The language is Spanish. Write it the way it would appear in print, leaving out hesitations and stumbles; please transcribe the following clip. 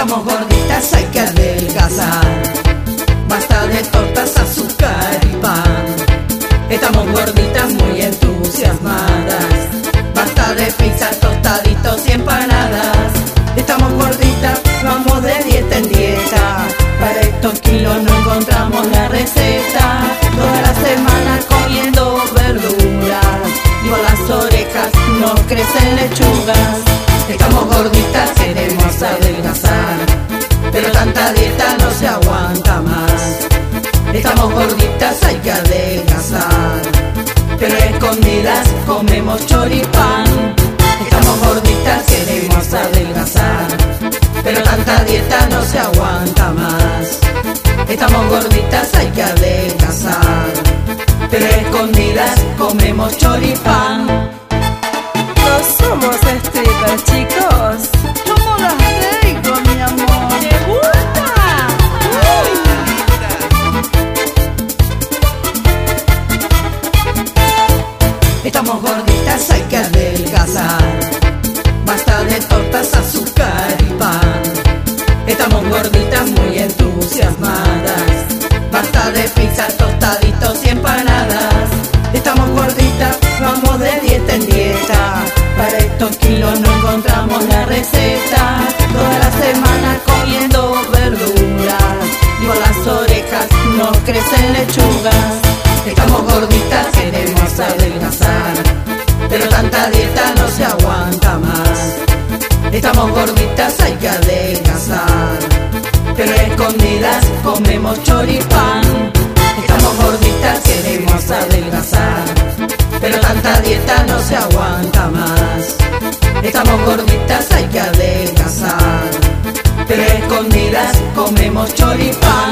Estamos gorditas, hay que adelgazar. Basta de tortas, azúcar y pan. Estamos gorditas, muy entusiasmadas. Basta de pizza, tostaditos y empanadas. Estamos gorditas, vamos de dieta en dieta. Para estos kilos no encontramos la receta. Toda la semana comiendo verduras y por las orejas nos crecen lechugas. Estamos gorditas, queremos adelgazar, pero tanta dieta no se aguanta más. Estamos gorditas, hay que adelgazar, pero escondidas comemos choripán. Estamos gorditas, queremos adelgazar, pero tanta dieta no se aguanta más. Estamos gorditas, hay que adelgazar, pero escondidas comemos choripán. No somos strippers, chicos. ¿Cómo las digo, mi amor? ¿Te gusta? Estamos gorditas, hay que adelgazar. Basta de tortas, azúcar y pan. Estamos gorditas, muy entusiasmadas. Basta de pizza, tostaditos y empanadas. Estamos gorditas, vamos de dieta en dieta. Para estos kilos no encontramos la receta. Toda la semana comiendo verduras y por las orejas nos crecen lechugas. Estamos gorditas, queremos adelgazar, pero tanta dieta no se aguanta más. Estamos gorditas, hay que adelgazar, pero escondidas comemos choripán. Estamos gorditas, queremos adelgazar, pero tanta dieta no se aguanta más. Estamos gorditas, hay que adelgazar, pero escondidas comemos choripán.